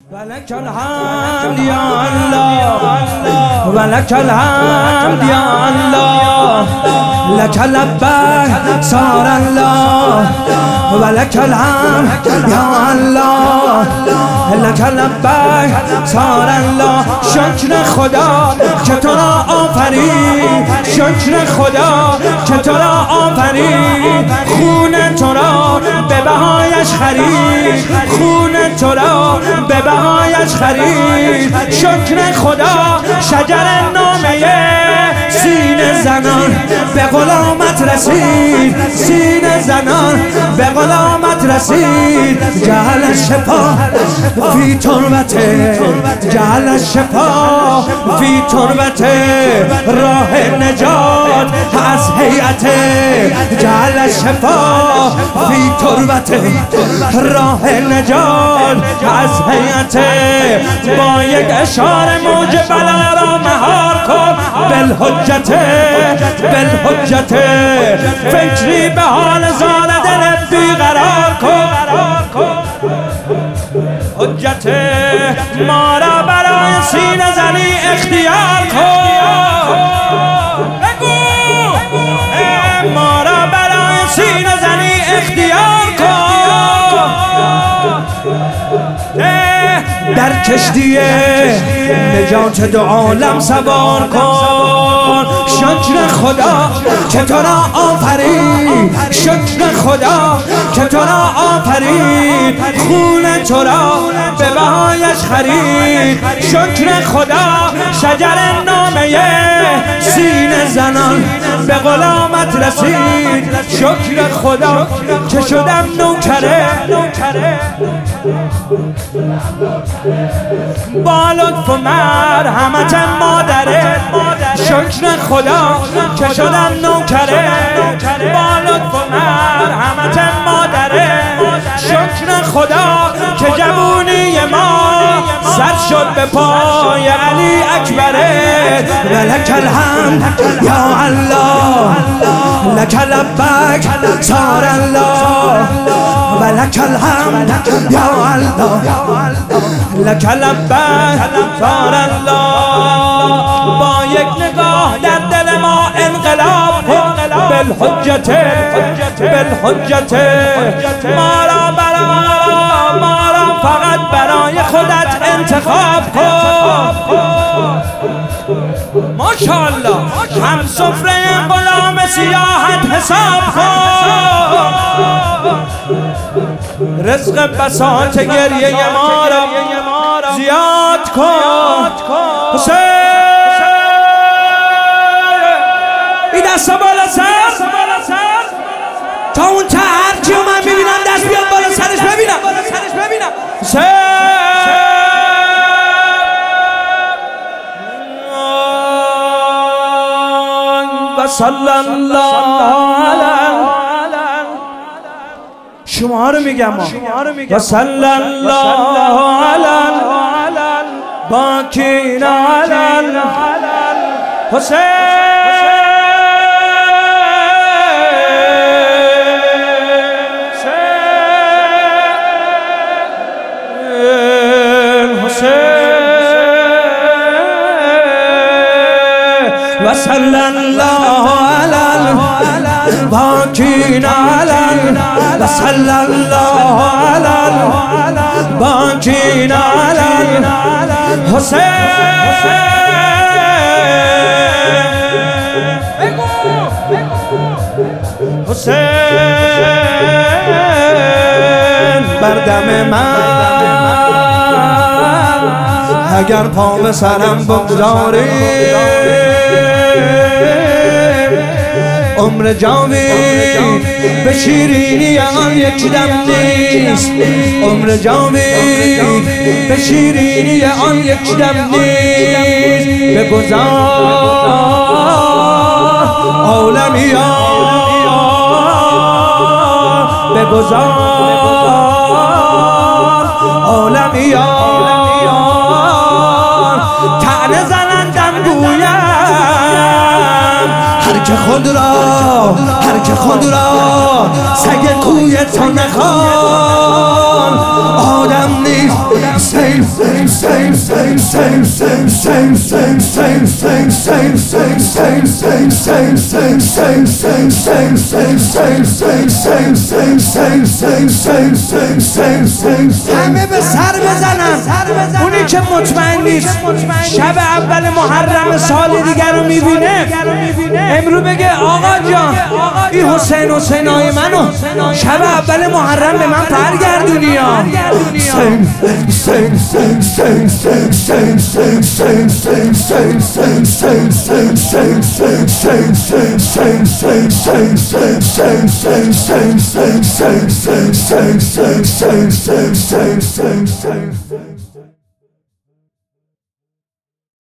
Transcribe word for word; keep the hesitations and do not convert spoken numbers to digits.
ولك الحمد يا الله ولك الحمد يا الله لك لبيك صار الله ولك الحمد يا الله لك لبیک صار الله. شکر خدا که تو را آفرید، شکر خدا که تو را آفرید، خون تو را به بهایش خرید، خون تو را به بهایش خرید. شکر خدا شجر نامه سینه زنان به غلامت رسید، سینه زنان به غلامت رسید. جعل شفا فی تربته، جعل شفا فی تربته، راه نجات از هیئته. جعل شفا فی تربته، راه نجات از هیئته. با یک اشاره موج بلا را مهار کن، بالحجته بالحجته. فکری به حال زار دل بیقرار کن، حجت ما را برای سینه زنی اختیار کن. بگو ما را برای سینه زنی اختیار کن. در کشتی نجات دو عالم سوار کن. شکر خدا که تو را آفرید، شکر خدا که تو را آفرید، خون تو را به بهایش خرید. شکر خدا شجر نامه سینه زنان به غلامت رسید. شکر خدا که شدم نوکره با لطف و مرحمت مادره. شکر خدا که شدم نوکره با لطف و مرحمت مادره. شکر خدا که جوونی ما سر شد به پای علی اکبره. ولک الحمد یا الله لک لبیک صار الله ولک الحمد یا الله لک لبیک صار الله. با یک نگاه در دل ما انقلاب کن، بالحجت بالحجت. ما را برای ما را فقط برای خودت انتخاب کن. ماشاءالله هم سفره غلام سیاحت حساب کن. رزق بساط گریه ما را زیاد کن. حسین این دست بالا سر تا اون ته هرچی رو من میبینم دست بیاد بالا سرش ببینم. حسین و صلی الله علیه شما رو میگم و صلی الله علیه باکین علیه حسین. و صلی الله علی الباکین علی و صلی الله علی الباکین علی حسین. حسین بر دم من اگر پا به سرم بگذاری، عمر جاوید به شیرینی آن یک دم نیست. عمر جاوید به شیرینی آن یک دم نیست. بگذار عالمیان، بگذار عالمیان. طعنه زنندم گویم هر که خود را هر که خود را سگ کوی تو نخوان. آدم نیست همه به سر بزنن اونی که مطمئن نیست شب اول محرم سال دیگر رو میبینه امرو بگه آقا جان این حسین حسینای منو شب اول محرم به من برگردونی یا Same, same, same, same, same, same, same, same, same.